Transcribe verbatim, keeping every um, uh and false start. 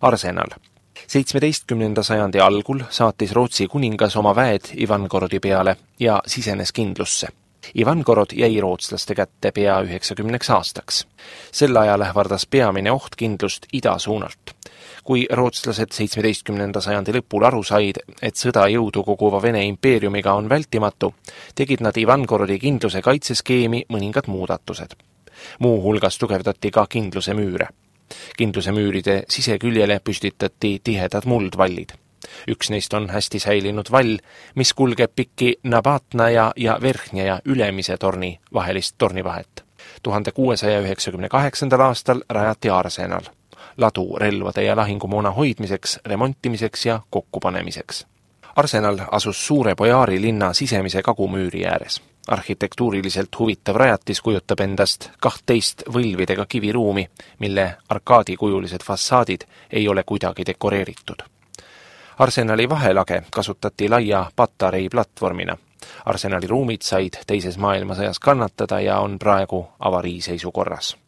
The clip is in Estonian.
Arsenal. seitsmeteistkümnenda sajandi algul saatis Rootsi kuningas oma väed Ivangorodi peale ja sisenes kindlusse. Ivangorod jäi rootslaste kätte pea üheksakümneks aastaks. Sel ajal ähvardas peamine oht kindlust ida suunalt. Kui rootslased seitsmeteistkümnenda sajandi lõpul aru said, et sõda jõudu koguva Vene impeeriumiga on vältimatu, tegid nad Ivangorodi kindluse kaitseskeemi mõningad muudatused. Muu hulgas tugevdati ka kindluse müüre. Kindluse müüride siseküljele püstitati tihedad muldvallid. Üks neist on hästi säilinud vall, mis kulgeb pikki Nabatnaja ja Verhnjaja ülemise torni vahelist tornivahet. tuhande kuuesaja üheksakümne kaheksandal aastal rajati Arsenal, ladu relvade ja lahingumoona hoidmiseks, remontimiseks ja kokkupanemiseks. Arsenal asus Suure Bojaari linna sisemise kagumüüri ääres. Arhitektuuriliselt huvitav rajatis kujutab endast kahtteist võlvidega kiviruumi, mille arkaadikujulised fassaadid ei ole kuidagi dekoreeritud. Arsenali vahelage kasutati laia patarei platvormina. Arsenali ruumid said teises maailmasõjas kannatada ja on praegu avariiseisukorras.